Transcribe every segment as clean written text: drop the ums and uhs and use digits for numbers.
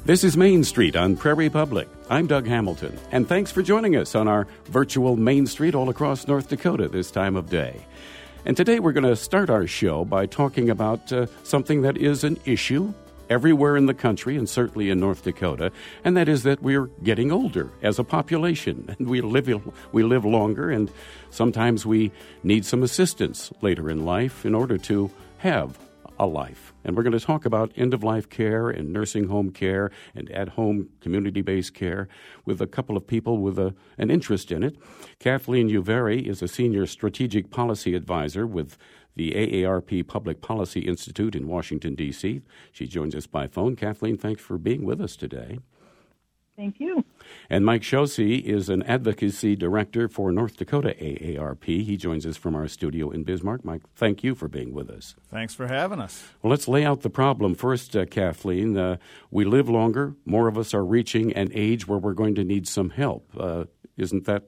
This is Main Street on Prairie Public. I'm Doug Hamilton, and thanks for joining us on our virtual Main Street all across North Dakota this time of day. And today we're going to start our show by talking about something that is an issue everywhere in the country and certainly in North Dakota, and that is that we're getting older as a population. And we live longer, and sometimes we need some assistance later in life in order to have a life. And we're going to talk about end-of-life care and nursing home care and at-home community-based care with a couple of people with an interest in it. Kathleen Uveri is a senior strategic policy advisor with the AARP Public Policy Institute in Washington, D.C. She joins us by phone. Kathleen, thanks for being with us today. Thank you. And Mike Shosey is an advocacy director for North Dakota AARP. He joins us from our studio in Bismarck. Mike, thank you for being with us. Thanks for having us. Well, let's lay out the problem first, Kathleen. We live longer. More of us are reaching an age where we're going to need some help. Isn't that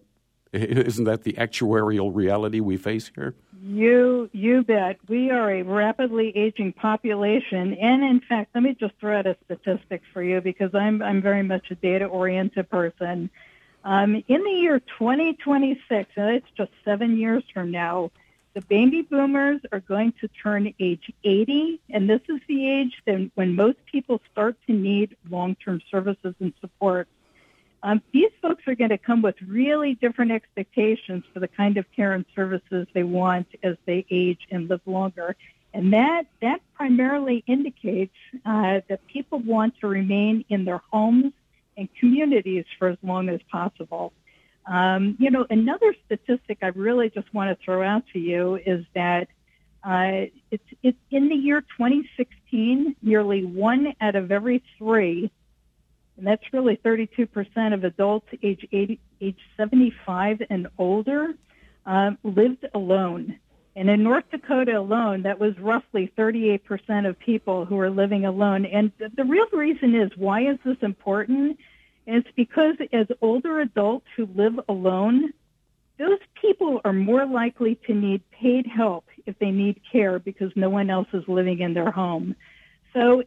the actuarial reality we face here? You bet. We are a rapidly aging population, and in fact, let me just throw out a statistic for you because I'm very much a data-oriented person. In the year 2026, and it's just 7 years from now, the baby boomers are going to turn age 80, and this is the age when most people start to need long-term services and support. These folks are going to come with really different expectations for the kind of care and services they want as they age and live longer. And that primarily indicates that people want to remain in their homes and communities for as long as possible. Another statistic I really just want to throw out to you is that it's in the year 2016, nearly 1 out of every 3, and that's really 32% of adults age 75 and older, lived alone. And in North Dakota alone, that was roughly 38% of people who are living alone. And the real reason is, why is this important? And it's because as older adults who live alone, those people are more likely to need paid help if they need care because no one else is living in their home. So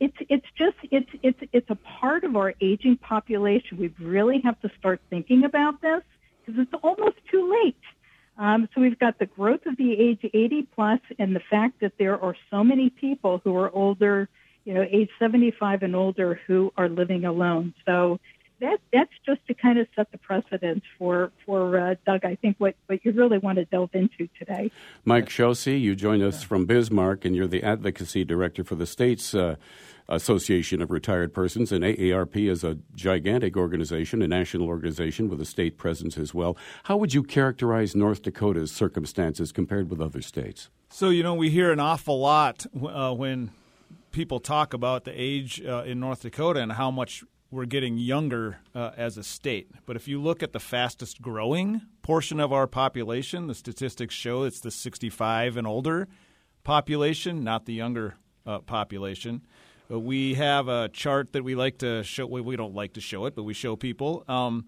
it's a part of our aging population. We really have to start thinking about this because it's almost too late. So we've got the growth of the age 80 plus and the fact that there are so many people who are older, age 75 and older, who are living alone. So that's just to kind of set the precedent for Doug, I think, what you really want to delve into today. Mike Shosey, you join us from Bismarck, and you're the advocacy director for the state's Association of Retired Persons, and AARP is a gigantic organization, a national organization with a state presence as well. How would you characterize North Dakota's circumstances compared with other states? So, we hear an awful lot when people talk about the age in North Dakota and how much we're getting younger as a state. But if you look at the fastest growing portion of our population, the statistics show it's the 65 and older population, not the younger population. We have a chart that we like to show. We don't like to show it, but we show people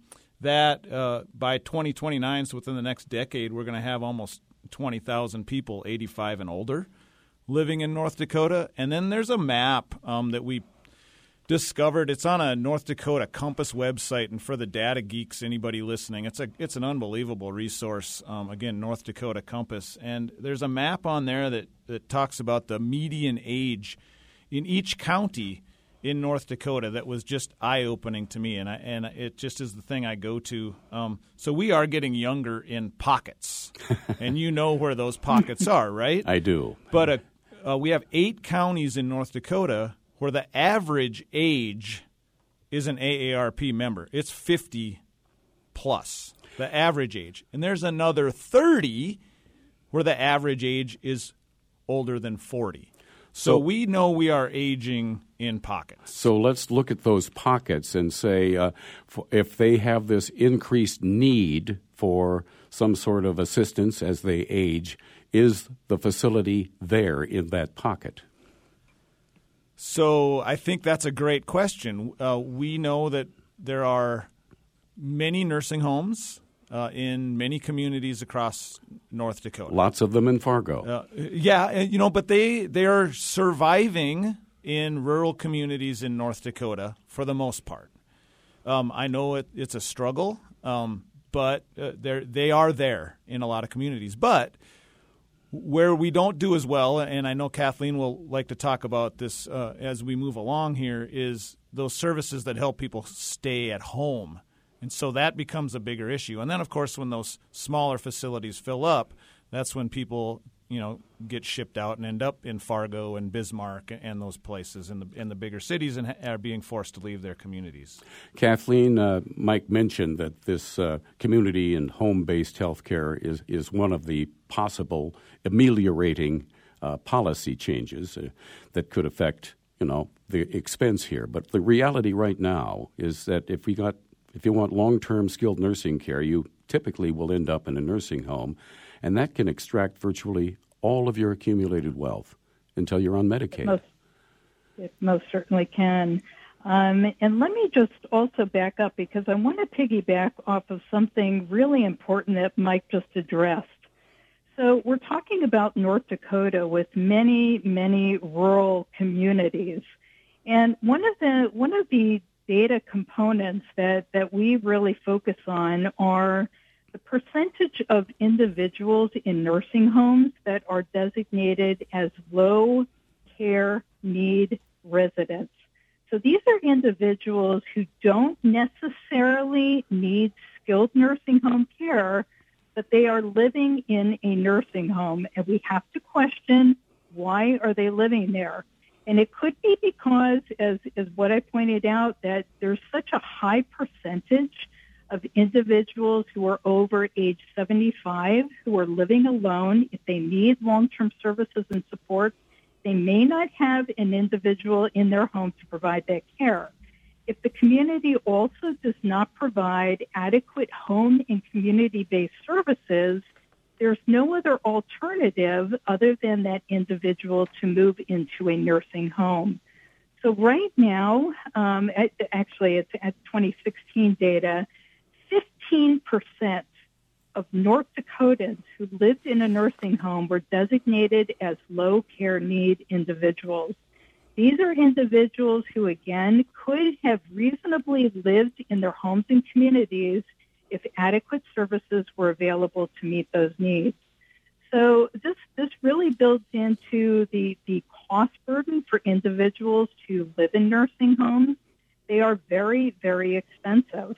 that by 2029, so within the next decade, we're going to have almost 20,000 people 85 and older living in North Dakota. And then there's a map that we discovered. It's on a North Dakota Compass website, and for the data geeks, anybody listening, it's an unbelievable resource. Again, North Dakota Compass, and there's a map on there that talks about the median age in each county in North Dakota. That was just eye-opening to me, and it just is the thing I go to. So we are getting younger in pockets, and you know where those pockets are, right? I do. But we have 8 counties in North Dakota where the average age is an AARP member. It's 50 plus, the average age. And there's another 30 where the average age is older than 40. So we know we are aging in pockets. So let's look at those pockets and say if they have this increased need for some sort of assistance as they age, is the facility there in that pocket? So I think that's a great question. We know that there are many nursing homes in many communities across North Dakota. Lots of them in Fargo. But they are surviving in rural communities in North Dakota for the most part. I know it's a struggle, but they are there in a lot of communities. But where we don't do as well, and I know Kathleen will like to talk about this as we move along here, is those services that help people stay at home. And so that becomes a bigger issue. And then, of course, when those smaller facilities fill up, that's when people, get shipped out and end up in Fargo and Bismarck and those places in the bigger cities and are being forced to leave their communities. Kathleen, Mike mentioned that this community and home-based health care is one of the possible ameliorating policy changes that could affect, the expense here. But the reality right now is that if you want long-term skilled nursing care, you typically will end up in a nursing home, and that can extract virtually all of your accumulated wealth until you're on Medicaid. It most certainly can. And let me just also back up because I want to piggyback off of something really important that Mike just addressed. So we're talking about North Dakota with many, many rural communities. And one of the data components that we really focus on are the percentage of individuals in nursing homes that are designated as low care need residents. So these are individuals who don't necessarily need skilled nursing home care, but they are living in a nursing home. And we have to question, why are they living there? And it could be because, as what I pointed out, that there's such a high percentage of individuals who are over age 75 who are living alone. If they need long-term services and support, they may not have an individual in their home to provide that care. If the community also does not provide adequate home and community-based services, there's no other alternative other than that individual to move into a nursing home. So right now, it's at 2016 data, 15% of North Dakotans who lived in a nursing home were designated as low care need individuals. These are individuals who, again, could have reasonably lived in their homes and communities if adequate services were available to meet those needs. So this really builds into the cost burden for individuals to live in nursing homes. They are very, very expensive.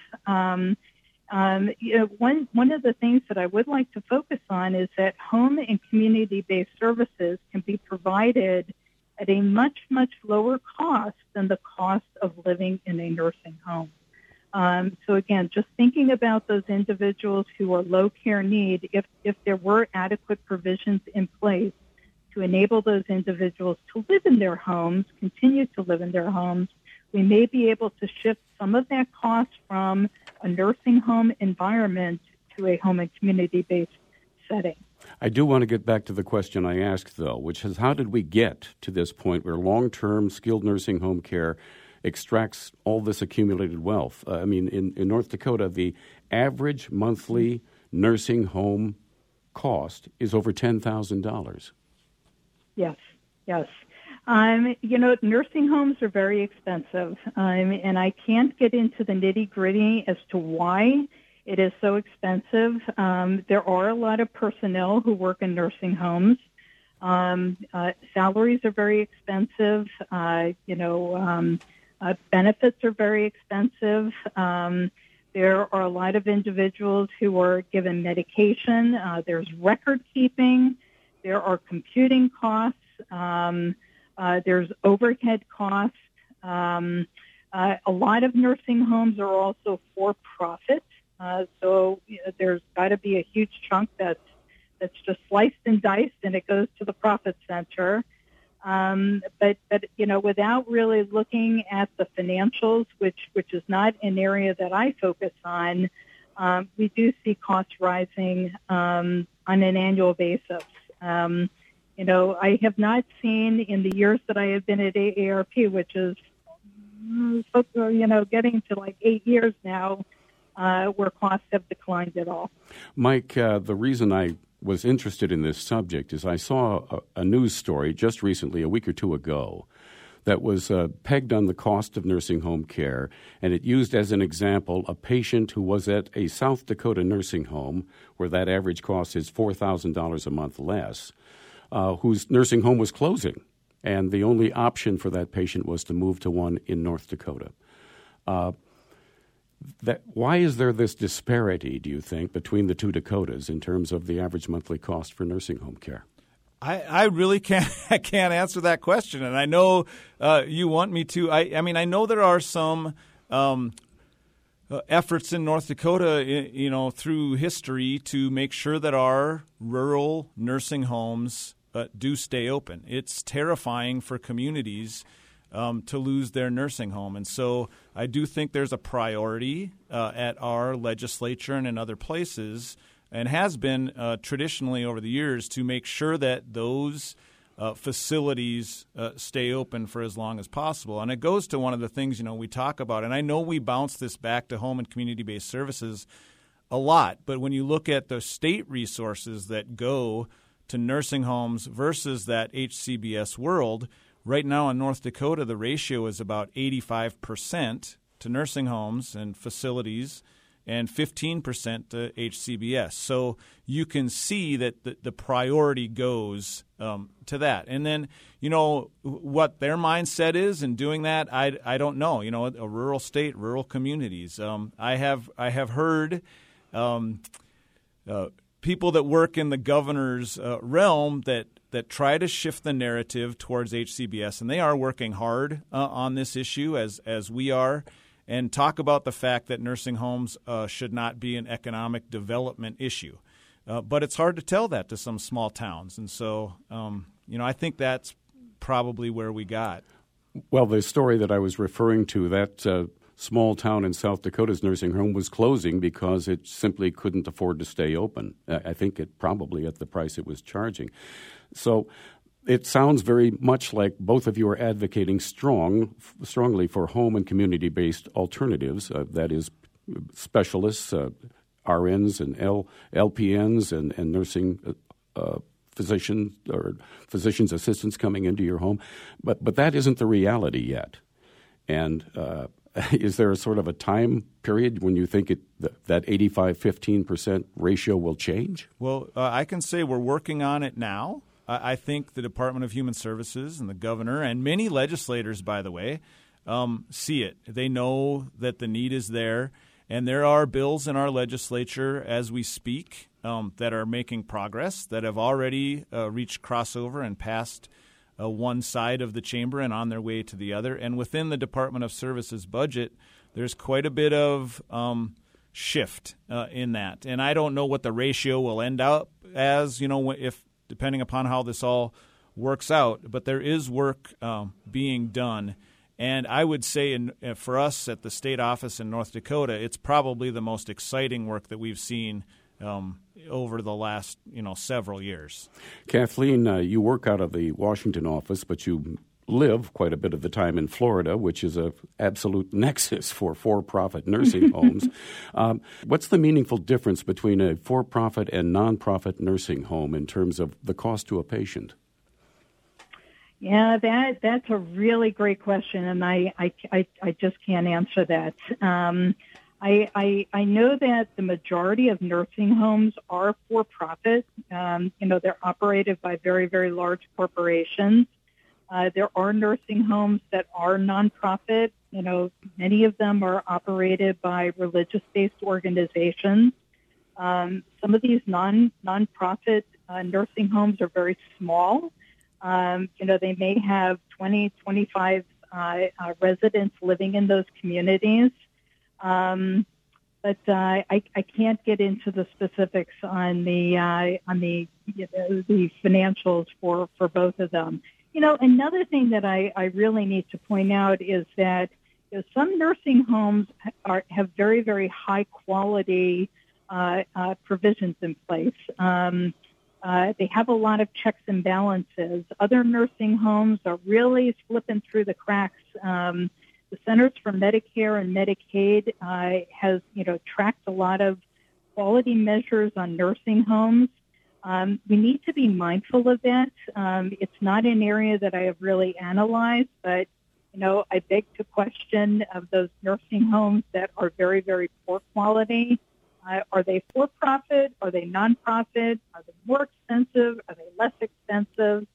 One of the things that I would like to focus on is that home and community-based services can be provided at a much, much lower cost than the cost of living in a nursing home. So again, just thinking about those individuals who are low care need, if there were adequate provisions in place to enable those individuals to live in their homes, continue to live in their homes, we may be able to shift some of that cost from a nursing home environment to a home and community-based setting. I do want to get back to the question I asked, though, which is how did we get to this point where long-term skilled nursing home care extracts all this accumulated wealth? In North Dakota, the average monthly nursing home cost is over $10,000. Yes. Nursing homes are very expensive, and I can't get into the nitty-gritty as to why it is so expensive. There are a lot of personnel who work in nursing homes. Salaries are very expensive. Benefits are very expensive. There are a lot of individuals who are given medication. There's record keeping. There are computing costs. There's overhead costs. A lot of nursing homes are also for-profit. So there's got to be a huge chunk that's just sliced and diced, and it goes to the profit center. But without really looking at the financials, which is not an area that I focus on, we do see costs rising on an annual basis. I have not seen in the years that I have been at AARP, which is, getting to like 8 years now, where costs have declined at all. Mike, the reason I was interested in this subject is I saw a news story just recently, a week or two ago, that was pegged on the cost of nursing home care, and it used as an example a patient who was at a South Dakota nursing home where that average cost is $4,000 a month less, whose nursing home was closing, and the only option for that patient was to move to one in North Dakota. Why is there this disparity, do you think, between the two Dakotas in terms of the average monthly cost for nursing home care? I really can't answer that question, and I know you want me to. I mean, I know there are some efforts in North Dakota, through history to make sure that our rural nursing homes do stay open. It's terrifying for communities to lose their nursing home, and so I do think there's a priority at our legislature and in other places, and has been traditionally over the years, to make sure that those facilities stay open for as long as possible. And it goes to one of the things, we talk about, and I know we bounce this back to home and community-based services a lot, but when you look at the state resources that go to nursing homes versus that HCBS world, right now in North Dakota, the ratio is about 85% to nursing homes and facilities and 15% to HCBS. So you can see that the priority goes to that. And then, what their mindset is in doing that, I don't know. A rural state, rural communities. I have heard people that work in the governor's realm that try to shift the narrative towards HCBS, and they are working hard on this issue as we are, and talk about the fact that nursing homes should not be an economic development issue. But it's hard to tell that to some small towns. And so, I think that's probably where we got. Well, the story that I was referring to, that small town in South Dakota's nursing home was closing because it simply couldn't afford to stay open. I think it probably at the price it was charging. So it sounds very much like both of you are advocating strongly for home and community-based alternatives, that is specialists, RNs and LPNs and nursing physicians or physician's assistants coming into your home. But that isn't the reality yet. And is there a sort of a time period when you think that 85-15% ratio will change? Well, I can say we're working on it now. I think the Department of Human Services and the governor and many legislators, by the way, see it. They know that the need is there, and there are bills in our legislature as we speak that are making progress, that have already reached crossover and passed one side of the chamber and on their way to the other. And within the Department of Services budget, there's quite a bit of shift in that. And I don't know what the ratio will end up as, if depending upon how this all works out. But there is work being done. And I would say for us at the state office in North Dakota, it's probably the most exciting work that we've seen over the last, several years. Kathleen, you work out of the Washington office, but you live quite a bit of the time in Florida, which is an absolute nexus for-profit nursing homes. What's the meaningful difference between a for-profit and non-profit nursing home in terms of the cost to a patient? Yeah, that's a really great question, and I just can't answer that. I know that the majority of nursing homes are for-profit. They're operated by very, very large corporations. There are nursing homes that are nonprofit. Many of them are operated by religious-based organizations. Some of these nonprofit nursing homes are very small. They may have 20, 25 residents living in those communities. But I can't get into the specifics on the financials for both of them. Another thing that I really need to point out is that some nursing homes have very, very high quality provisions in place. They have a lot of checks and balances. Other nursing homes are really slipping through the cracks. The Centers for Medicare and Medicaid has, tracked a lot of quality measures on nursing homes. We need to be mindful of that. It's not an area that I have really analyzed, but, I beg to question of those nursing homes that are very, very poor quality. Are they for-profit? Are they non-profit? Are they more expensive? Are they less expensive?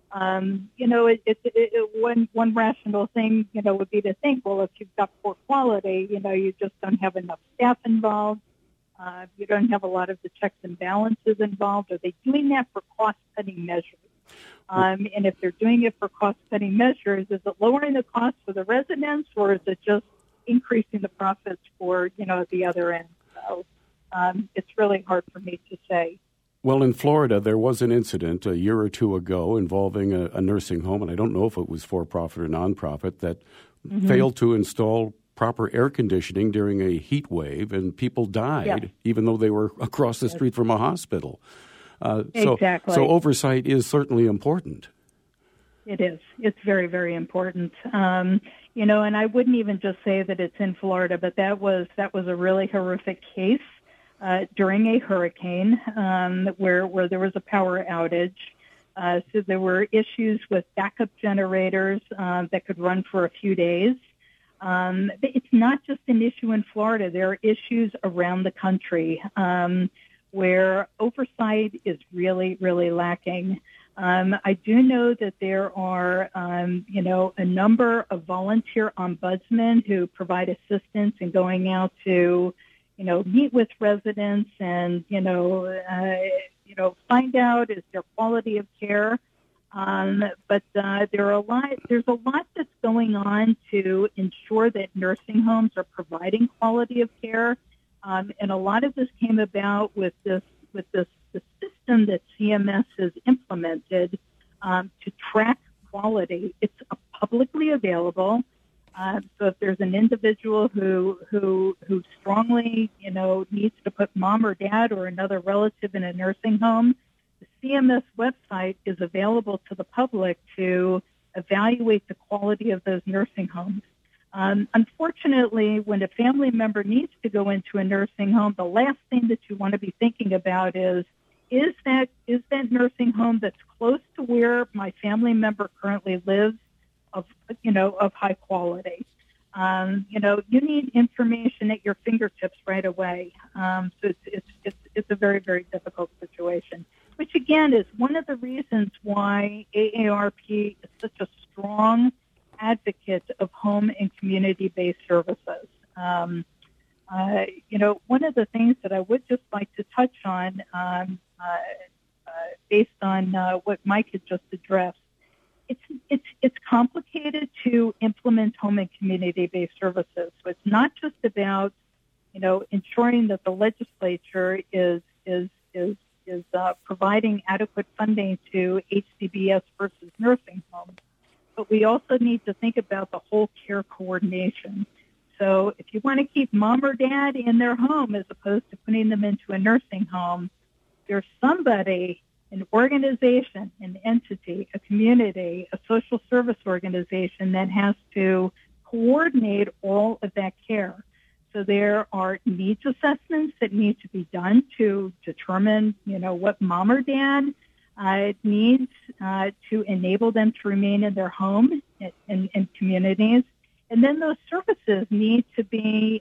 One rational thing, would be to think, well, if you've got poor quality, you just don't have enough staff involved. You don't have a lot of the checks and balances involved. Are they doing that for cost-cutting measures? And if they're doing it for cost-cutting measures, is it lowering the cost for the residents, or is it just increasing the profits for, the other end? So it's really hard for me to say. Well, in Florida, there was an incident a year or two ago involving a nursing home, and I don't know if it was for-profit or non-profit, that failed to install proper air conditioning during a heat wave, and people died, even though they were across the street from a hospital. Exactly. So oversight is certainly important. It is. It's very, very important. And I wouldn't even just say that it's in Florida, but that was a really horrific case during a hurricane where there was a power outage. So there were issues with backup generators that could run for a few days. It's not just an issue in Florida. There are issues around the country where oversight is really, really lacking. I do know that there are, a number of volunteer ombudsmen who provide assistance in going out to, meet with residents and, find out is there quality of care. But there's a lot that's going on to ensure that nursing homes are providing quality of care. And a lot of this came about with the system that CMS has implemented to track quality. It's publicly available. So if there's an individual who strongly, needs to put mom or dad or another relative in a nursing home, the CMS website is available to the public to evaluate the quality of those nursing homes. Unfortunately, when a family member needs to go into a nursing home, the last thing that you want to be thinking about is that nursing home that's close to where my family member currently lives of high quality. You need information at your fingertips right away. So it's a very, very difficult situation, which again is one of the reasons why AARP is such a strong advocate of home and community-based services. One of the things that I would just like to touch on, based on what Mike had just addressed, it's complicated to implement home and community-based services. So it's not just about ensuring that the legislature is providing adequate funding to HCBS versus nursing homes. But we also need to think about the whole care coordination. So if you want to keep mom or dad in their home as opposed to putting them into a nursing home, there's somebody, an organization, an entity, a community, a social service organization that has to coordinate all of that care. So there are needs assessments that need to be done to determine, what mom or dad needs to enable them to remain in their home and communities. And then those services need to be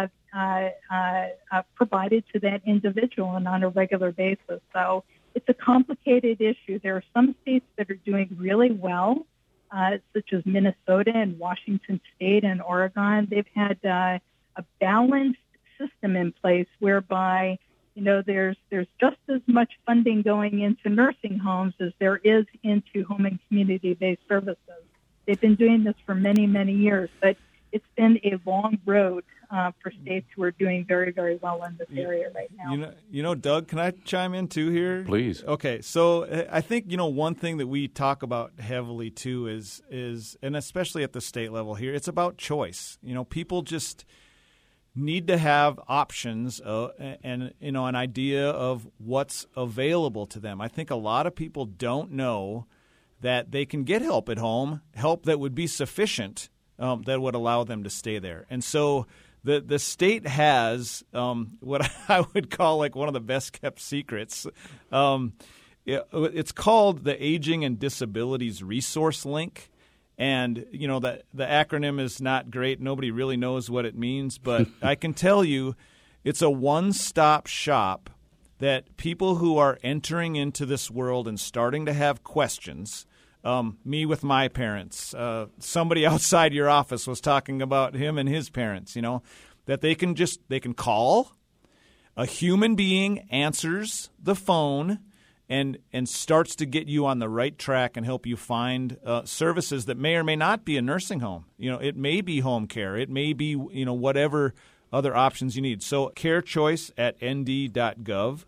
provided to that individual and on a regular basis. So it's a complicated issue. There are some states that are doing really well, such as Minnesota and Washington State and Oregon. They've had a balanced system in place whereby there's just as much funding going into nursing homes as there is into home and community-based services. They've been doing this for many, many years, but it's been a long road for states who are doing very, very well in this area right now. Doug, can I chime in too here? Please. Okay, so I think one thing that we talk about heavily too is and especially at the state level here, it's about choice. People just need to have options and an idea of what's available to them. I think a lot of people don't know that they can get help at home, help that would be sufficient, that would allow them to stay there. And so The state has what I would call like one of the best kept secrets. It's called the Aging and Disabilities Resource Link. And, you know, the acronym is not great. Nobody really knows what it means. But I can tell you it's a one-stop shop that people who are entering into this world and starting to have questions, me with my parents, somebody outside your office was talking about him and his parents, you know, that they can call, a human being answers the phone and starts to get you on the right track and help you find services that may or may not be a nursing home. You know, it may be home care. It may be, you know, whatever other options you need. So carechoice@nd.gov,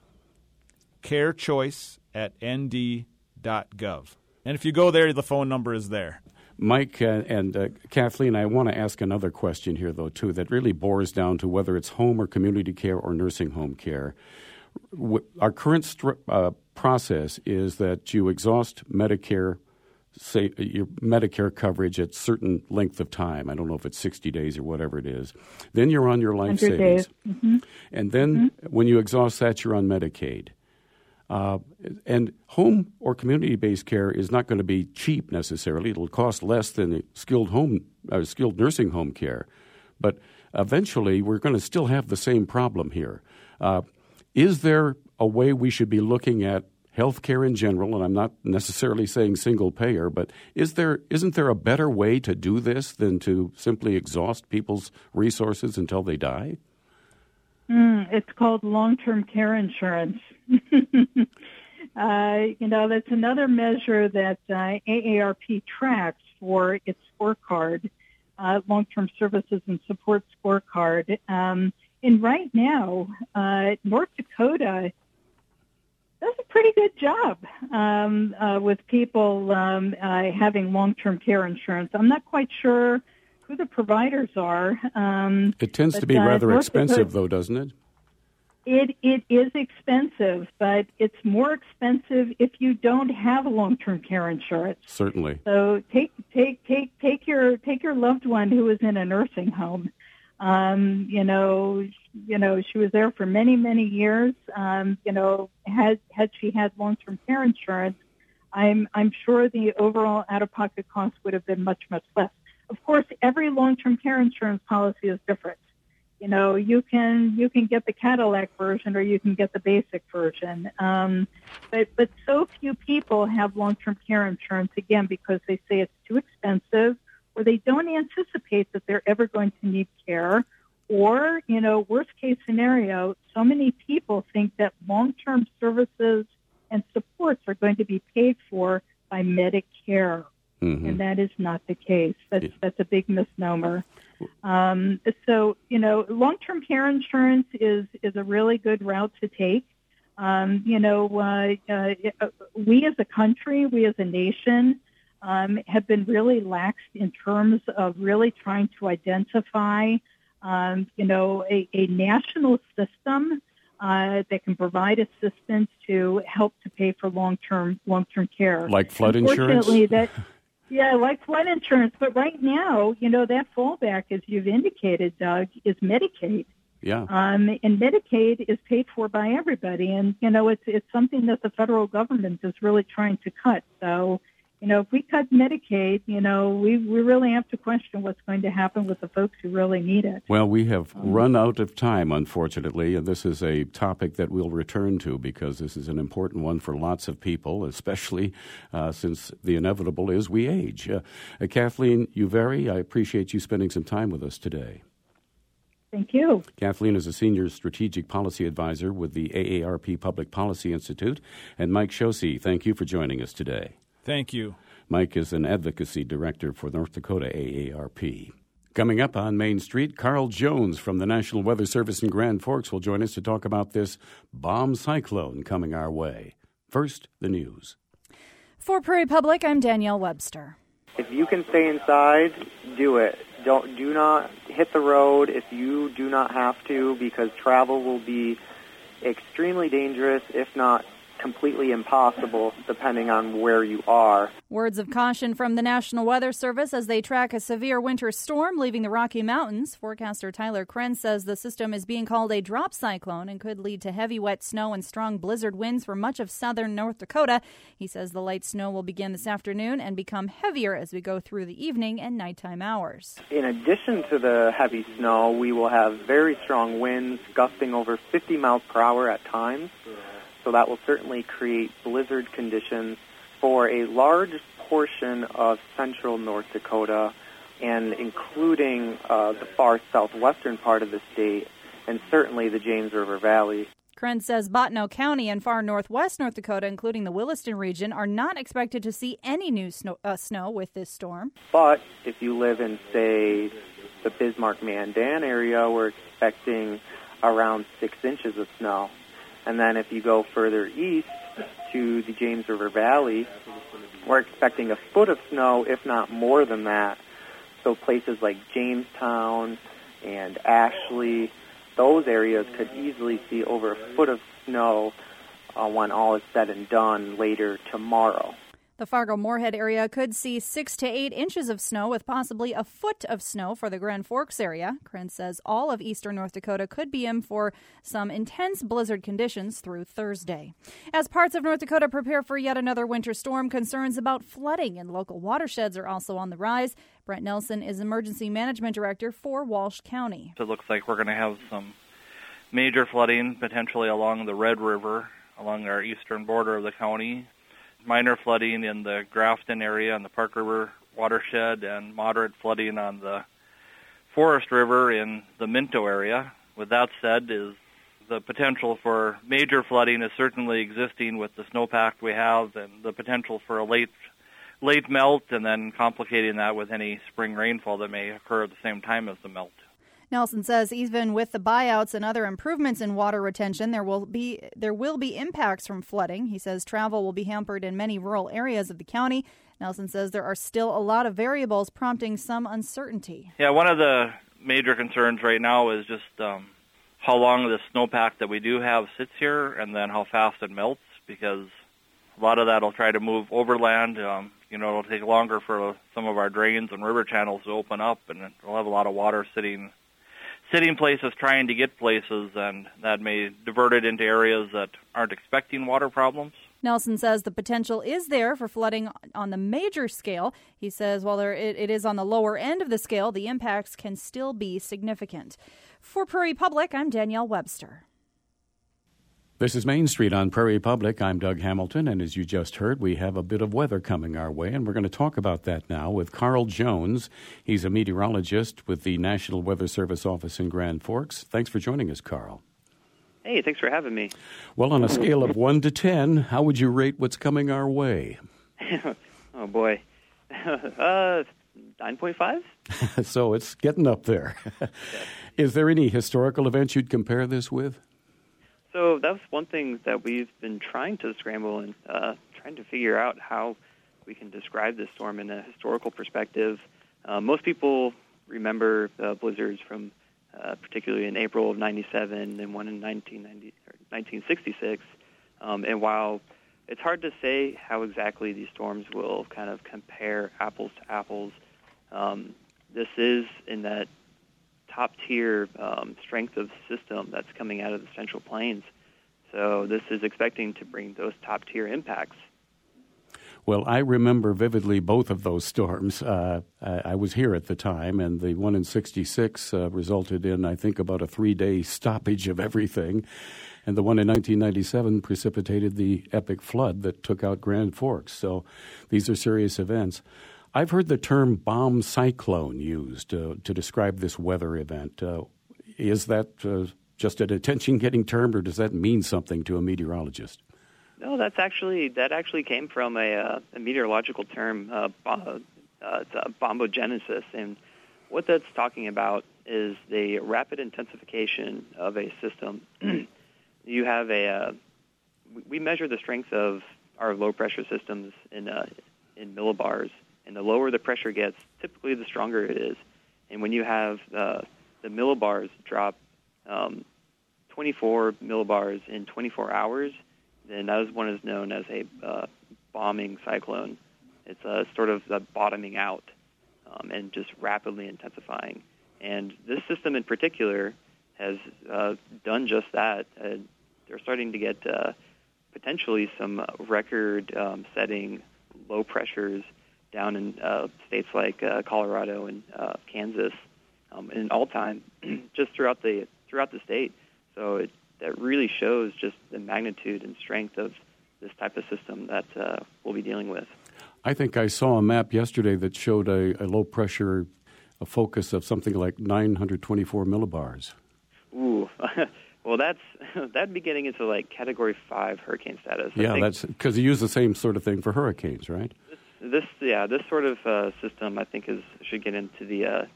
carechoice@nd.gov. And if you go there, the phone number is there. Mike and Kathleen, I want to ask another question here, though, too, that really bores down to whether it's home or community care or nursing home care. Our current process is that you exhaust Medicare, say your Medicare coverage at certain length of time. I don't know if it's 60 days or whatever it is. Then you're on your life savings. Mm-hmm. And then when you exhaust that, you're on Medicaid. And home or community-based care is not going to be cheap necessarily. It'll cost less than skilled nursing home care. But eventually we're going to still have the same problem here. Is there a way we should be looking at health care in general, and I'm not necessarily saying single payer, but isn't there a better way to do this than to simply exhaust people's resources until they die? It's called long-term care insurance. You know, that's another measure that AARP tracks for its scorecard, long-term services and support scorecard. And right now, North Dakota does a pretty good job with people having long-term care insurance. I'm not quite sure who the providers are. It tends to be rather expensive, though, doesn't it? It is expensive, but it's more expensive if you don't have long-term care insurance. Certainly. So take your loved one who is in a nursing home. You know, she was there for many, many years. You know, had she had long-term care insurance, I'm sure the overall out-of-pocket cost would have been much, much less. Of course, every long-term care insurance policy is different. You know, you can get the Cadillac version or you can get the basic version. But so few people have long-term care insurance, again, because they say it's too expensive or they don't anticipate that they're ever going to need care. Or, you know, worst case scenario, so many people think that long-term services and supports are going to be paid for by Medicare. Mm-hmm. And that is not the case. That's a big misnomer. So, you know, long-term care insurance is a really good route to take. You know, we as a country, we as a nation, have been really lax in terms of really trying to identify, you know, a national system that can provide assistance to help to pay for long-term care. Like flood insurance? Yeah, like flood insurance. But right now, you know, that fallback, as you've indicated, Doug, is Medicaid. Yeah. And Medicaid is paid for by everybody. And, you know, it's something that the federal government is really trying to cut. So, you know, if we cut Medicaid, you know, we really have to question what's going to happen with the folks who really need it. Well, we have run out of time, unfortunately, and this is a topic that we'll return to because this is an important one for lots of people, especially since the inevitable is we age. Kathleen Uveri, I appreciate you spending some time with us today. Thank you. Kathleen is a senior strategic policy advisor with the AARP Public Policy Institute. And Mike Shosey, thank you for joining us today. Thank you. Mike is an advocacy director for North Dakota AARP. Coming up on Main Street, Carl Jones from the National Weather Service in Grand Forks will join us to talk about this bomb cyclone coming our way. First, the news. For Prairie Public, I'm Danielle Webster. If you can stay inside, do it. Do not hit the road if you do not have to, because travel will be extremely dangerous, if not completely impossible depending on where you are. Words of caution from the National Weather Service as they track a severe winter storm leaving the Rocky Mountains. Forecaster Tyler Krenz says the system is being called a drop cyclone and could lead to heavy wet snow and strong blizzard winds for much of southern North Dakota. He says the light snow will begin this afternoon and become heavier as we go through the evening and nighttime hours. In addition to the heavy snow, we will have very strong winds gusting over 50 miles per hour at times. So that will certainly create blizzard conditions for a large portion of central North Dakota, and including the far southwestern part of the state, and certainly the James River Valley. Krenz says Bottineau County and far northwest North Dakota, including the Williston region, are not expected to see any new snow with this storm. But if you live in, say, the Bismarck-Mandan area, we're expecting around 6 inches of snow. And then if you go further east to the James River Valley, we're expecting a foot of snow, if not more than that. So places like Jamestown and Ashley, those areas could easily see over a foot of snow when all is said and done later tomorrow. The Fargo-Moorhead area could see 6 to 8 inches of snow with possibly a foot of snow for the Grand Forks area. Krenz says all of eastern North Dakota could be in for some intense blizzard conditions through Thursday. As parts of North Dakota prepare for yet another winter storm, concerns about flooding in local watersheds are also on the rise. Brent Nelson is Emergency Management Director for Walsh County. It looks like we're going to have some major flooding potentially along the Red River, along our eastern border of the county. Minor flooding in the Grafton area and the Park River watershed, and moderate flooding on the Forest River in the Minto area. With that said, is the potential for major flooding is certainly existing with the snowpack we have, and the potential for a late melt, and then complicating that with any spring rainfall that may occur at the same time as the melt. Nelson says even with the buyouts and other improvements in water retention, there will be impacts from flooding. He says travel will be hampered in many rural areas of the county. Nelson says there are still a lot of variables prompting some uncertainty. Yeah, one of the major concerns right now is just how long the snowpack that we do have sits here, and then how fast it melts, because a lot of that will try to move overland. It'll take longer for some of our drains and river channels to open up, and we'll have a lot of water sitting places trying to get places, and that may divert it into areas that aren't expecting water problems. Nelson says the potential is there for flooding on the major scale. He says while it is on the lower end of the scale, the impacts can still be significant. For Prairie Public, I'm Danielle Webster. This is Main Street on Prairie Public. I'm Doug Hamilton, and as you just heard, we have a bit of weather coming our way, and we're going to talk about that now with Carl Jones. He's a meteorologist with the National Weather Service office in Grand Forks. Thanks for joining us, Carl. Hey, thanks for having me. Well, on a scale of 1 to 10, how would you rate what's coming our way? Oh, boy. 9.5? So it's getting up there. Is there any historical event you'd compare this with? So that's one thing that we've been trying to scramble and trying to figure out how we can describe this storm in a historical perspective. Most people remember blizzards from particularly in April of 97 and one in 1966. And while it's hard to say how exactly these storms will kind of compare apples to apples, this is in that top-tier strength of system that's coming out of the Central Plains. So this is expecting to bring those top-tier impacts. Well, I remember vividly both of those storms. I was here at the time, and the one in 66 resulted in, I think, about a 3-day stoppage of everything. And the one in 1997 precipitated the epic flood that took out Grand Forks. So these are serious events. I've heard the term bomb cyclone used to describe this weather event. Is that just an attention-getting term, or does that mean something to a meteorologist? No, that actually came from a meteorological term, it's bombogenesis, and what that's talking about is the rapid intensification of a system. You have we measure the strength of our low-pressure systems in millibars. And the lower the pressure gets, typically the stronger it is. And when you have the millibars drop 24 millibars in 24 hours, then that is one is known as a bombing cyclone. It's sort of bottoming out and just rapidly intensifying. And this system in particular has done just that. They're starting to get potentially some record-setting low pressures down in states like Colorado and Kansas, in all time, just throughout the state. So that really shows just the magnitude and strength of this type of system that we'll be dealing with. I think I saw a map yesterday that showed a low pressure, a focus of something like 924 millibars. Ooh, well, that'd be getting into like Category 5 hurricane status. Yeah, that's because you use the same sort of thing for hurricanes, right? This sort of system, I think, should get into the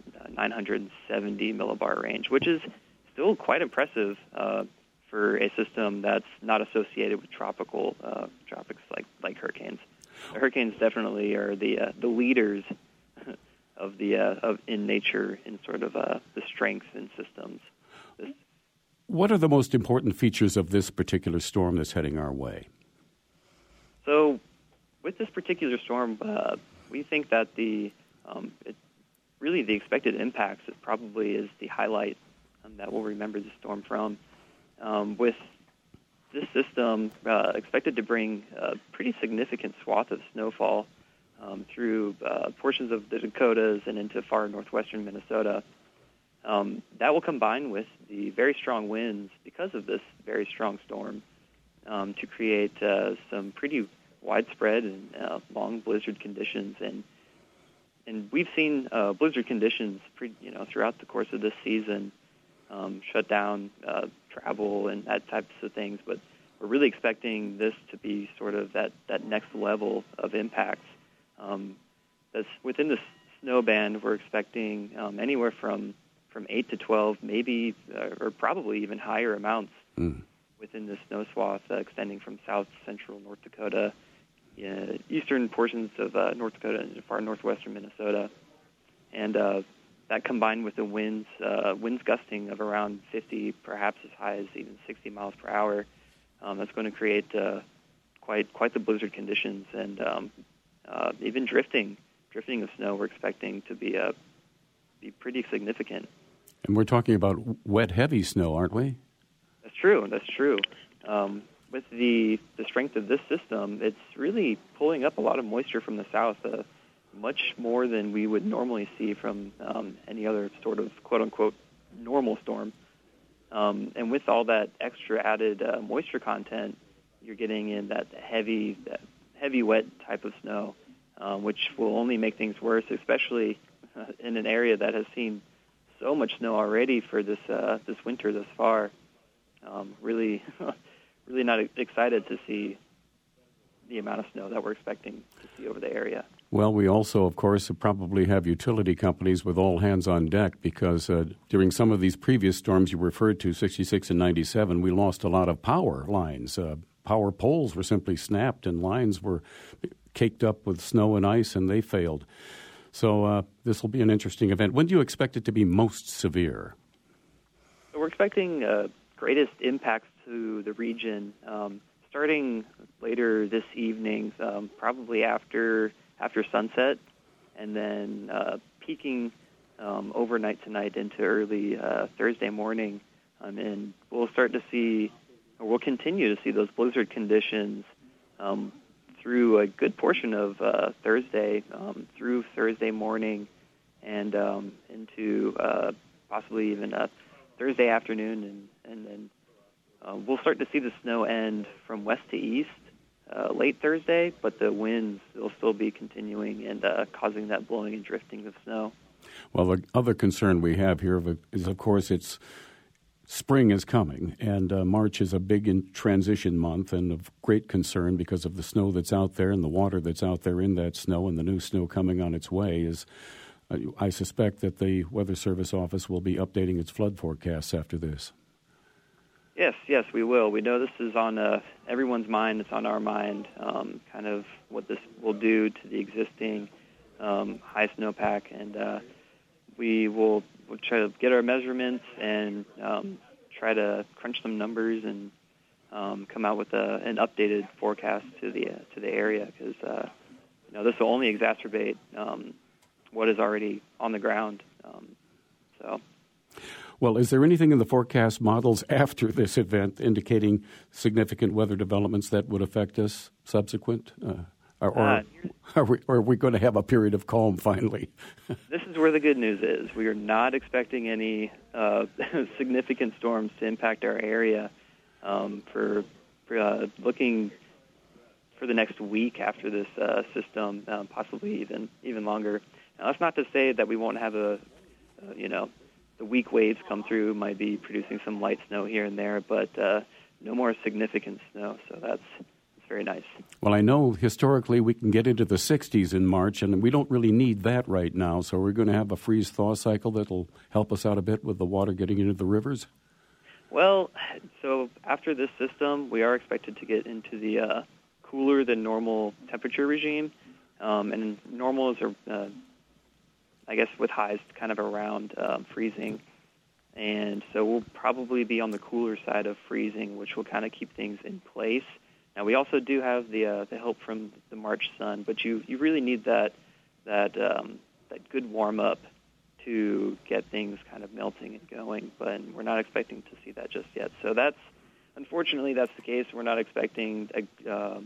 970 millibar range, which is still quite impressive for a system that's not associated with tropics like hurricanes. The hurricanes definitely are the leaders of in nature in sort of the strength in systems. What are the most important features of this particular storm that's heading our way? So, with this particular storm, we think that the expected impacts probably is the highlight that we'll remember the storm from. With this system expected to bring a pretty significant swath of snowfall through portions of the Dakotas and into far northwestern Minnesota. That will combine with the very strong winds because of this very strong storm to create some pretty widespread and long blizzard conditions. And we've seen blizzard conditions throughout the course of this season shut down travel and that types of things. But we're really expecting this to be sort of that next level of impacts. That's within the snow band, we're expecting anywhere from 8 to 12, maybe, or probably even higher amounts within the snow swath extending from south central North Dakota, eastern portions of North Dakota and far northwestern Minnesota. And that combined with the winds gusting of around 50, perhaps as high as even 60 miles per hour, that's going to create quite the blizzard conditions, and even drifting of snow we're expecting to be pretty significant. And we're talking about wet, heavy snow, aren't we? That's true. With the strength of this system, it's really pulling up a lot of moisture from the south, much more than we would normally see from any other sort of quote-unquote normal storm. And with all that extra added moisture content, you're getting in that heavy wet type of snow, which will only make things worse, especially in an area that has seen so much snow already for this winter thus far. Really not excited to see the amount of snow that we're expecting to see over the area. Well, we also, of course, probably have utility companies with all hands on deck because during some of these previous storms you referred to, 66 and 97, we lost a lot of power lines. Power poles were simply snapped and lines were caked up with snow and ice, and they failed. So this will be an interesting event. When do you expect it to be most severe? So we're expecting greatest impacts to the region starting later this evening, probably after sunset, and then peaking overnight tonight into early Thursday morning. And we'll continue to see those blizzard conditions through a good portion of Thursday, through Thursday morning, and into possibly even Thursday afternoon, and then we'll start to see the snow end from west to east late Thursday, but the winds will still be continuing and causing that blowing and drifting of snow. Well, the other concern we have here is, of course, spring is coming, and March is a big transition month and of great concern because of the snow that's out there and the water that's out there in that snow, and the new snow coming on its way is. I suspect that the Weather Service office will be updating its flood forecasts after this. Yes, we will. We know this is on everyone's mind. It's on our mind, kind of what this will do to the existing high snowpack, and we'll try to get our measurements and try to crunch some numbers and come out with an updated forecast to the area, because this will only exacerbate what is already on the ground. Well, is there anything in the forecast models after this event indicating significant weather developments that would affect us subsequent? Or are we going to have a period of calm finally? This is where the good news is. We are not expecting any significant storms to impact our area for looking for the next week after this system, possibly even longer. Now, that's not to say that we won't have the weak waves come through, might be producing some light snow here and there, but no more significant snow, so that's very nice. Well, I know historically we can get into the 60s in March, and we don't really need that right now, so we're going to have a freeze-thaw cycle that'll help us out a bit with the water getting into the rivers? Well, so after this system, we are expected to get into the cooler than normal temperature regime, and normals are, I guess, with highs kind of around freezing, and so we'll probably be on the cooler side of freezing, which will kind of keep things in place. Now, we also do have the help from the March sun, but you really need that good warm-up to get things kind of melting and going, but we're not expecting to see that just yet. So unfortunately, that's the case. We're not expecting a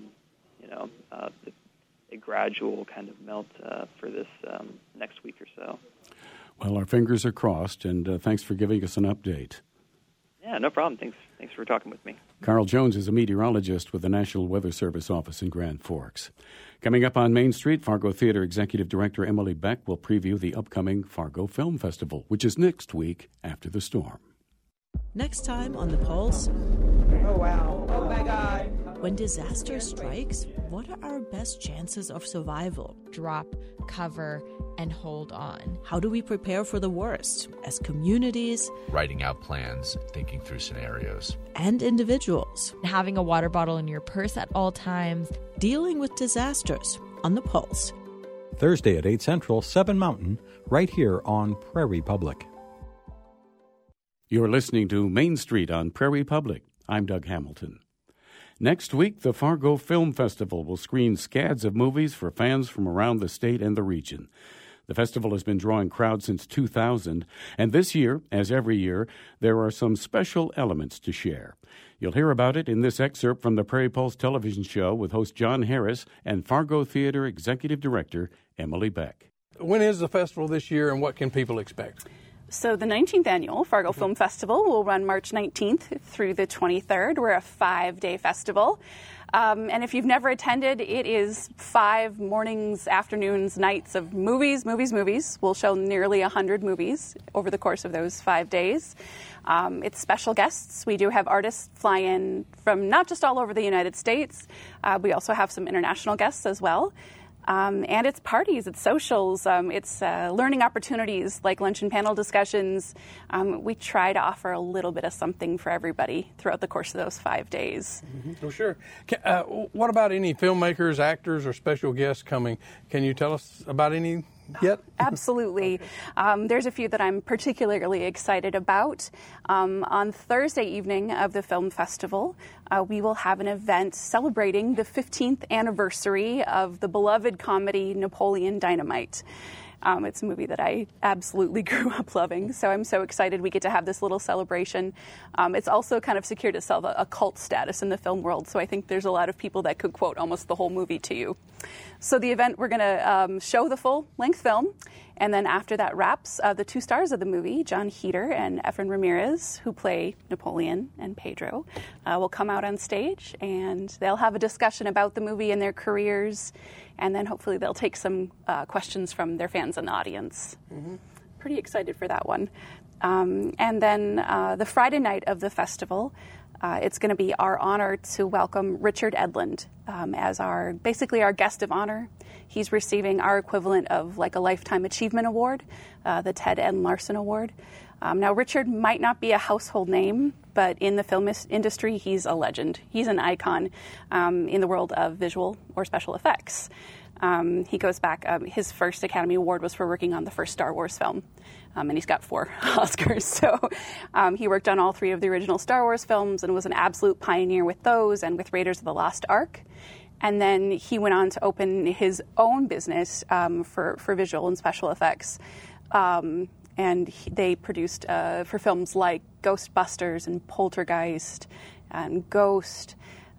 gradual kind of melt for this next week or so. Well, our fingers are crossed, and thanks for giving us an update. Yeah, no problem. Thanks for talking with me. Carl Jones is a meteorologist with the National Weather Service office in Grand Forks. Coming up on Main Street, Fargo Theater Executive Director Emily Beck will preview the upcoming Fargo Film Festival, which is next week after the storm. Next time on The Pulse. Oh, wow. Oh, my God. When disaster strikes, what are our best chances of survival? Drop, cover, and hold on. How do we prepare for the worst as communities? Writing out plans, thinking through scenarios. And individuals. Having a water bottle in your purse at all times. Dealing with disasters on The Pulse. Thursday at 8 Central, 7 Mountain, right here on Prairie Public. You're listening to Main Street on Prairie Public. I'm Doug Hamilton. Next week, the Fargo Film Festival will screen scads of movies for fans from around the state and the region. The festival has been drawing crowds since 2000, and this year, as every year, there are some special elements to share. You'll hear about it in this excerpt from the Prairie Pulse television show with host John Harris and Fargo Theater Executive Director Emily Beck. When is the festival this year, and what can people expect? So the 19th annual Fargo Film Festival will run March 19th through the 23rd. We're a 5-day festival. And if you've never attended, it is 5 mornings, afternoons, nights of movies. We'll show nearly 100 movies over the course of those 5 days. It's special guests. We do have artists fly in from not just all over the United States. We also have some international guests as well. And it's parties, it's socials, it's learning opportunities like lunch and panel discussions. We try to offer a little bit of something for everybody throughout the course of those 5 days. Mm-hmm. Oh, sure. What about any filmmakers, actors, or special guests coming? Can you tell us about any yet? Absolutely. There's a few that I'm particularly excited about. On Thursday evening of the film festival, we will have an event celebrating the 15th anniversary of the beloved comedy Napoleon Dynamite. It's a movie that I absolutely grew up loving, so I'm so excited we get to have this little celebration. It's also kind of secured itself a cult status in the film world, so I think there's a lot of people that could quote almost the whole movie to you. So the event, we're going to show the full-length film, and then after that wraps, the 2 stars of the movie, John Heder and Efren Ramirez, who play Napoleon and Pedro, will come out on stage, and they'll have a discussion about the movie and their careers, and then hopefully they'll take some questions from their fans in the audience. Mm-hmm. Pretty excited for that one. And then the Friday night of the festival, it's going to be our honor to welcome Richard Edlund as basically our guest of honor. He's receiving our equivalent of like a Lifetime Achievement Award, the Ted N. Larson Award. Now, Richard might not be a household name, but in the film industry, he's a legend. He's an icon in the world of visual or special effects. He goes back. His first Academy Award was for working on the first Star Wars film, and he's got 4 Oscars. So he worked on all 3 of the original Star Wars films and was an absolute pioneer with those and with Raiders of the Lost Ark. And then he went on to open his own business for visual and special effects. They produced for films like Ghostbusters and Poltergeist and Ghost.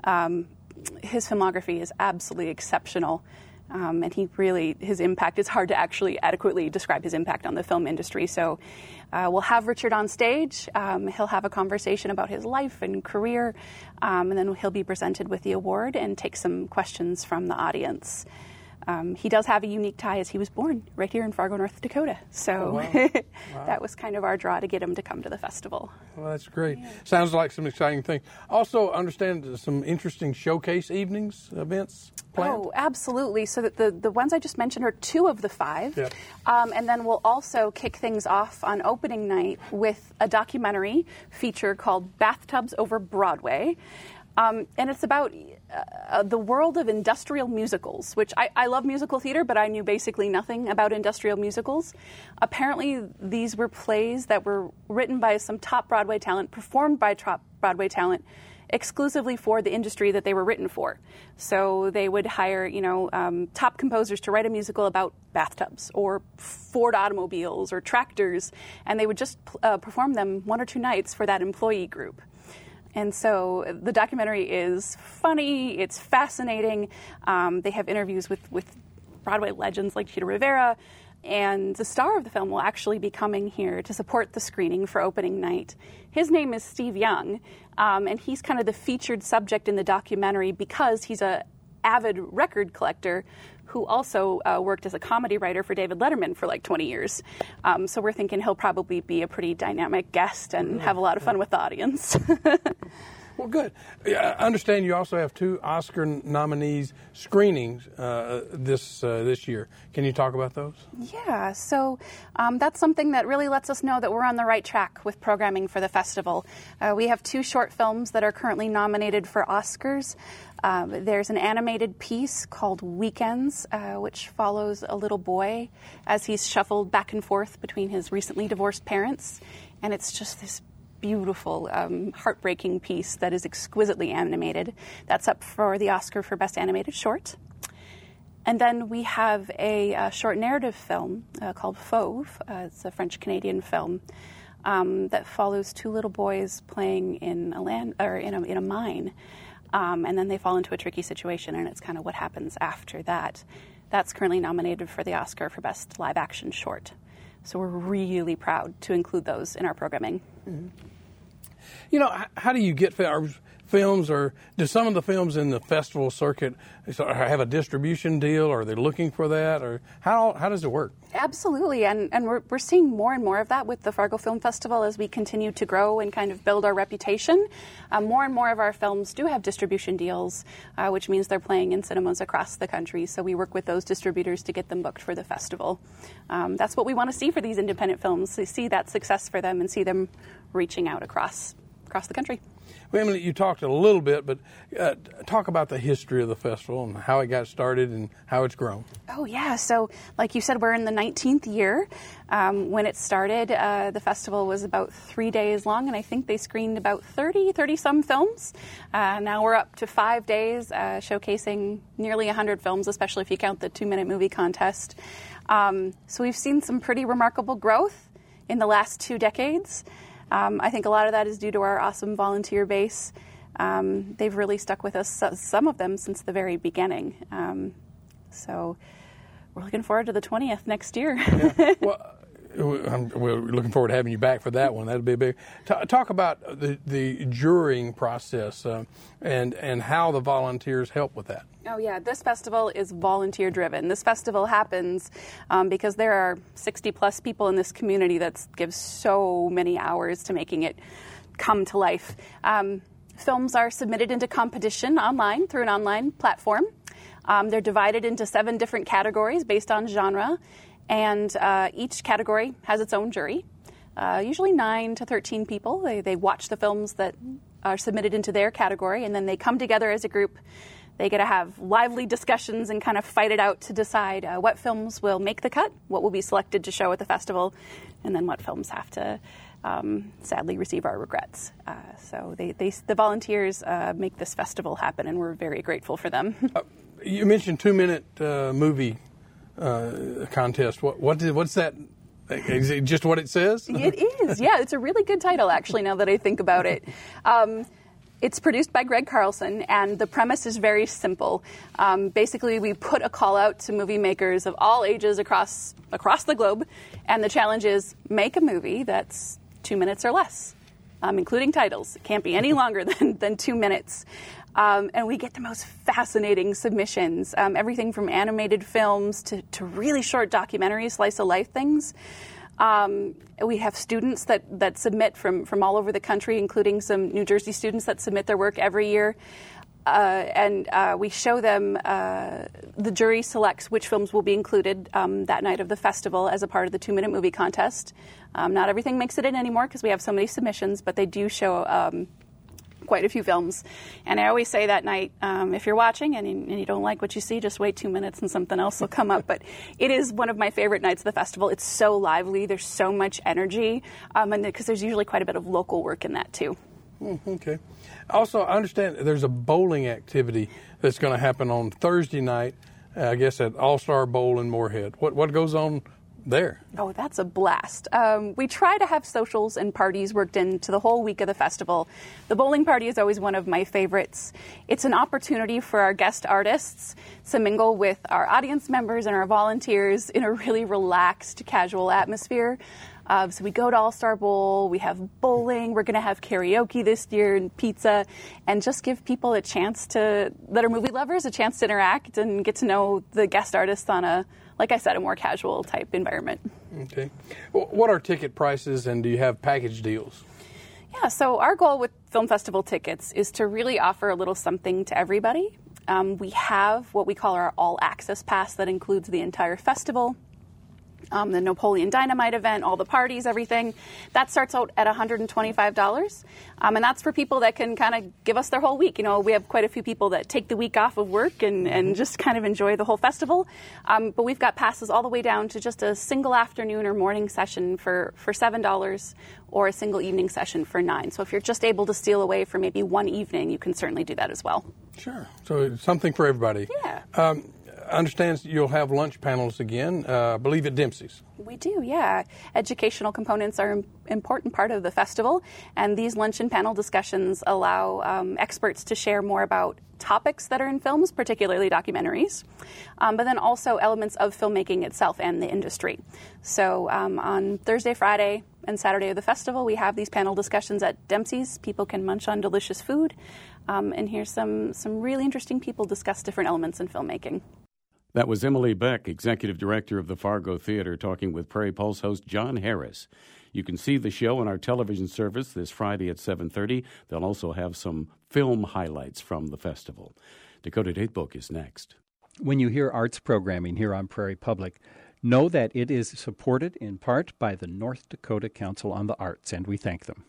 His filmography is absolutely exceptional. And his impact, it's hard to actually adequately describe his impact on the film industry. So we'll have Richard on stage. He'll have a conversation about his life and career, and then he'll be presented with the award and take some questions from the audience. He does have a unique tie as he was born right here in Fargo, North Dakota. So that was kind of our draw to get him to come to the festival. Well, that's great. Yeah. Sounds like some exciting things. Also, understand some interesting showcase events planned? Oh, absolutely. So that the ones I just mentioned are 2 of the 5. Yep. And then we'll also kick things off on opening night with a documentary feature called Bathtubs Over Broadway. And it's about the world of industrial musicals, which I love musical theater, but I knew basically nothing about industrial musicals. Apparently, these were plays that were written by some top Broadway talent, performed by top Broadway talent, exclusively for the industry that they were written for. So they would hire, top composers to write a musical about bathtubs or Ford automobiles or tractors, and they would just perform them 1 or 2 nights for that employee group. And so the documentary is funny, it's fascinating. They have interviews with Broadway legends like Chita Rivera, and the star of the film will actually be coming here to support the screening for opening night. His name is Steve Young, and he's kind of the featured subject in the documentary because he's an avid record collector who also worked as a comedy writer for David Letterman for like 20 years. So we're thinking he'll probably be a pretty dynamic guest and have a lot of fun with the audience. Well, good. I understand you also have 2 Oscar nominees screenings this year. Can you talk about those? Yeah, so that's something that really lets us know that we're on the right track with programming for the festival. We have 2 short films that are currently nominated for Oscars. There's an animated piece called Weekends, which follows a little boy as he's shuffled back and forth between his recently divorced parents. And it's just this beautiful, heartbreaking piece that is exquisitely animated. That's up for the Oscar for Best Animated Short. And then we have a short narrative film called Fauve. It's a French-Canadian film that follows 2 little boys playing in a mine. And then they fall into a tricky situation, and it's kind of what happens after that. That's currently nominated for the Oscar for Best Live Action Short. So we're really proud to include those in our programming. Mm-hmm. How do you get films, or do some of the films in the festival circuit have a distribution deal, or are they looking for that, or how does it work? Absolutely, and we're seeing more and more of that with the Fargo Film Festival as we continue to grow and kind of build our reputation. More and more of our films do have distribution deals, which means they're playing in cinemas across the country, so we work with those distributors to get them booked for the festival. That's what we want to see for these independent films, to see that success for them and see them reaching out across the country. Well, Emily, you talked a little bit, but talk about the history of the festival and how it got started and how it's grown. Oh, yeah. So, like you said, we're in the 19th year. When it started, the festival was about 3 days long, and I think they screened about 30-some films. Now we're up to 5 days, showcasing nearly 100 films, especially if you count the 2-minute movie contest. So we've seen some pretty remarkable growth in the last 2 decades. I think a lot of that is due to our awesome volunteer base. They've really stuck with us, some of them, since the very beginning. So we're looking forward to the 20th next year. Yeah. Well, we're looking forward to having you back for that one. That'll be a big. Talk about the jurying process and how the volunteers help with that. Oh, yeah. This festival is volunteer-driven. This festival happens because there are 60-plus people in this community that give so many hours to making it come to life. Films are submitted into competition online through an online platform. They're divided into 7 different categories based on genre, and each category has its own jury, usually 9 to 13 people. They watch the films that are submitted into their category, and then they come together as a group. They get to have lively discussions and kind of fight it out to decide what films will make the cut, what will be selected to show at the festival, and then what films have to sadly receive our regrets. So the volunteers make this festival happen, and we're very grateful for them. You mentioned 2-minute movie contest. What's that? Is it just what it says? It is, yeah. It's a really good title, actually, now that I think about it. It's produced by Greg Carlson, and the premise is very simple. Basically, we put a call out to movie makers of all ages across the globe, and the challenge is make a movie that's 2 minutes or less, including titles. It can't be any longer than 2 minutes. And we get the most fascinating submissions, everything from animated films to really short documentaries, slice-of-life things. We have students that submit from all over the country, including some New Jersey students that submit their work every year. And we show them, the jury selects which films will be included that night of the festival as a part of the 2-minute movie contest. Not everything makes it in anymore because we have so many submissions, but they do show quite a few films. And I always say that night, if you're watching and you don't like what you see, just wait 2 minutes and something else will come up. But it is one of my favorite nights of the festival. It's so lively. There's so much energy. And because there's usually quite a bit of local work in that, too. Okay. Also, I understand there's a bowling activity that's going to happen on Thursday night, I guess at All-Star Bowl in Moorhead. What goes on there? Oh, that's a blast. We try to have socials and parties worked into the whole week of the festival. The bowling party is always one of my favorites. It's an opportunity for our guest artists to mingle with our audience members and our volunteers in a really relaxed, casual atmosphere. So we go to All-Star Bowl, we have bowling, we're going to have karaoke this year and pizza, and just give people that are movie lovers, a chance to interact and get to know the guest artists on a more casual type environment. Okay. Well, what are ticket prices, and do you have package deals? Yeah, so our goal with Film Festival tickets is to really offer a little something to everybody. We have what we call our All Access Pass that includes the entire festival. The Napoleon Dynamite event, all the parties, everything. That starts out at $125. And that's for people that can kind of give us their whole week. You know, we have quite a few people that take the week off of work and just kind of enjoy the whole festival. But we've got passes all the way down to just a single afternoon or morning session for $7 or a single evening session for $9. So if you're just able to steal away for maybe one evening, you can certainly do that as well. Sure. So it's something for everybody. Yeah. I understand you'll have lunch panels again, I believe at Dempsey's. We do, yeah. Educational components are an important part of the festival, and these lunch and panel discussions allow experts to share more about topics that are in films, particularly documentaries, but then also elements of filmmaking itself and the industry. So on Thursday, Friday, and Saturday of the festival, we have these panel discussions at Dempsey's. People can munch on delicious food and hear some really interesting people discuss different elements in filmmaking. That was Emily Beck, Executive Director of the Fargo Theater, talking with Prairie Pulse host John Harris. You can see the show on our television service this Friday at 7:30. They'll also have some film highlights from the festival. Dakota Datebook is next. When you hear arts programming here on Prairie Public, know that it is supported in part by the North Dakota Council on the Arts, and we thank them.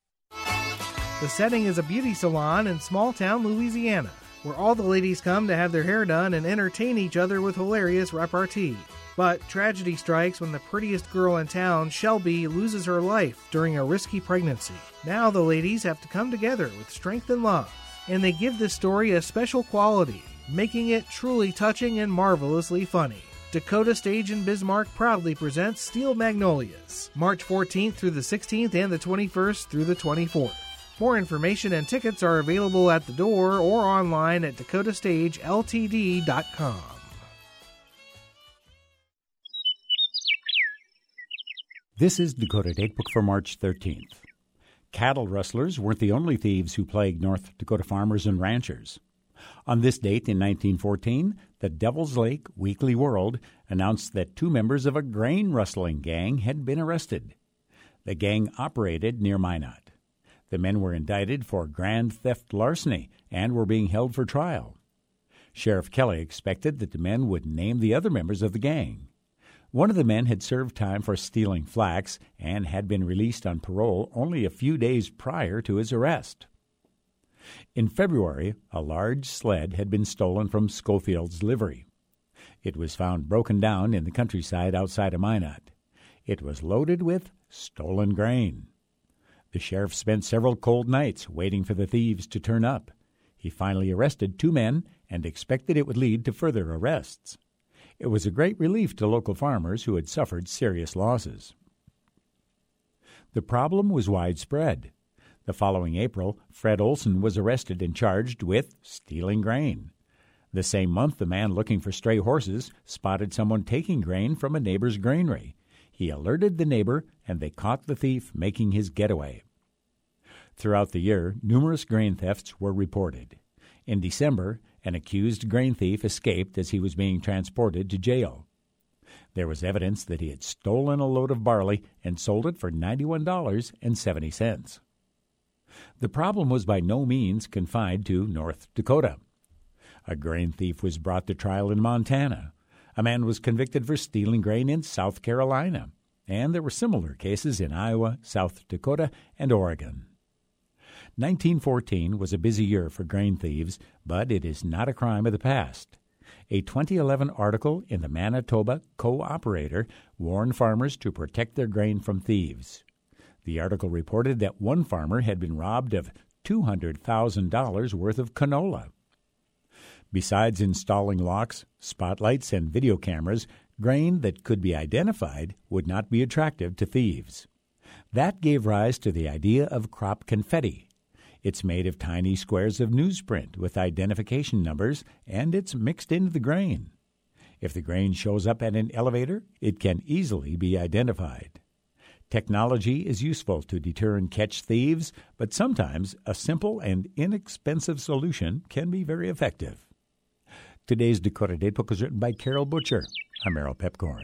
The setting is a beauty salon in small-town Louisiana, where all the ladies come to have their hair done and entertain each other with hilarious repartee. But tragedy strikes when the prettiest girl in town, Shelby, loses her life during a risky pregnancy. Now the ladies have to come together with strength and love, and they give this story a special quality, making it truly touching and marvelously funny. Dakota Stage in Bismarck proudly presents Steel Magnolias, March 14th through the 16th and the 21st through the 24th. More information and tickets are available at the door or online at dakotastageltd.com. This is Dakota Datebook for March 13th. Cattle rustlers weren't the only thieves who plagued North Dakota farmers and ranchers. On this date in 1914, the Devil's Lake Weekly World announced that 2 members of a grain rustling gang had been arrested. The gang operated near Minot. The men were indicted for grand theft larceny and were being held for trial. Sheriff Kelly expected that the men would name the other members of the gang. One of the men had served time for stealing flax and had been released on parole only a few days prior to his arrest. In February, a large sled had been stolen from Schofield's livery. It was found broken down in the countryside outside of Minot. It was loaded with stolen grain. The sheriff spent several cold nights waiting for the thieves to turn up. He finally arrested 2 men and expected it would lead to further arrests. It was a great relief to local farmers who had suffered serious losses. The problem was widespread. The following April, Fred Olson was arrested and charged with stealing grain. The same month, the man looking for stray horses spotted someone taking grain from a neighbor's granary. He alerted the neighbor, and they caught the thief making his getaway. Throughout the year, numerous grain thefts were reported. In December, an accused grain thief escaped as he was being transported to jail. There was evidence that he had stolen a load of barley and sold it for $91.70. The problem was by no means confined to North Dakota. A grain thief was brought to trial in Montana. A man was convicted for stealing grain in South Carolina, and there were similar cases in Iowa, South Dakota, and Oregon. 1914 was a busy year for grain thieves, but it is not a crime of the past. A 2011 article in the Manitoba Co-operator warned farmers to protect their grain from thieves. The article reported that one farmer had been robbed of $200,000 worth of canola. Besides installing locks, spotlights, and video cameras, grain that could be identified would not be attractive to thieves. That gave rise to the idea of crop confetti. It's made of tiny squares of newsprint with identification numbers, and it's mixed into the grain. If the grain shows up at an elevator, it can easily be identified. Technology is useful to deter and catch thieves, but sometimes a simple and inexpensive solution can be very effective. Today's Dakota Datebook was written by Carol Butcher. I'm Merrill Pepcorn.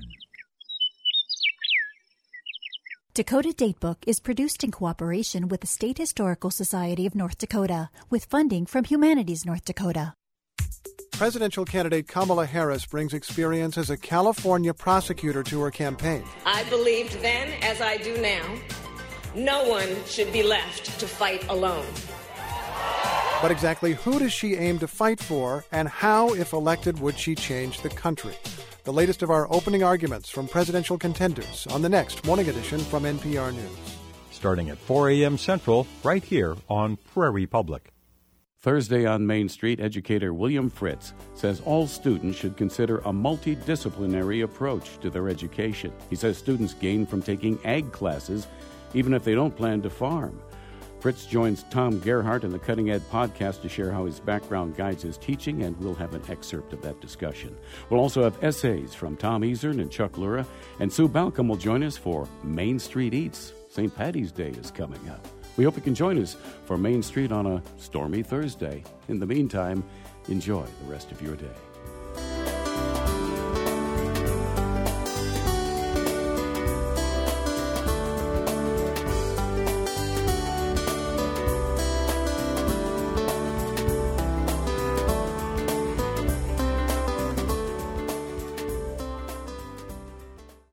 Dakota Datebook is produced in cooperation with the State Historical Society of North Dakota, with funding from Humanities North Dakota. Presidential candidate Kamala Harris brings experience as a California prosecutor to her campaign. I believed then, as I do now, no one should be left to fight alone. But exactly who does she aim to fight for, and how, if elected, would she change the country? The latest of our opening arguments from presidential contenders on the next Morning Edition from NPR News. Starting at 4 a.m. Central, right here on Prairie Public. Thursday on Main Street, educator William Fritz says all students should consider a multidisciplinary approach to their education. He says students gain from taking ag classes, even if they don't plan to farm. Fritz joins Tom Gerhardt in the Cutting Ed podcast to share how his background guides his teaching, and we'll have an excerpt of that discussion. We'll also have essays from Tom Easern and Chuck Lura, and Sue Balcom will join us for Main Street Eats. St. Paddy's Day is coming up. We hope you can join us for Main Street on a stormy Thursday. In the meantime, enjoy the rest of your day.